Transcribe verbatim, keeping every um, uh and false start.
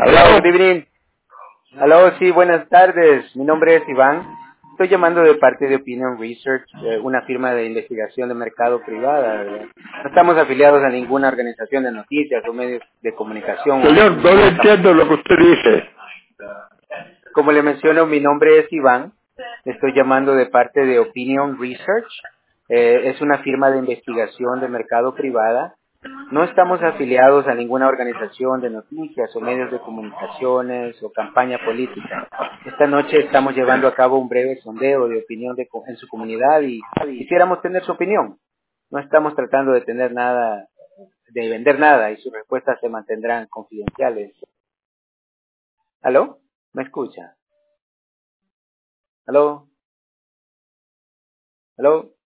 Hello, Hello. good evening. Hello, sí, buenas tardes. Mi nombre es Iván. Estoy llamando de parte de Opinion Research, eh, una firma de investigación de mercado privada, ¿verdad? No estamos afiliados a ninguna organización de noticias o medios de comunicación. O, Señor, no le entiendo lo que usted dice. como le menciono, mi nombre es Iván. Estoy llamando de parte de Opinion Research. Eh, es una firma de investigación de mercado privada. No estamos afiliados a ninguna organización de noticias o medios de comunicaciones o campaña política. Esta noche estamos llevando a cabo un breve sondeo de opinión de co- en su comunidad y quisiéramos tener su opinión. No estamos tratando de tener nada, de vender nada y sus respuestas se mantendrán confidenciales. ¿Aló? ¿Me escucha? ¿Aló? ¿Aló?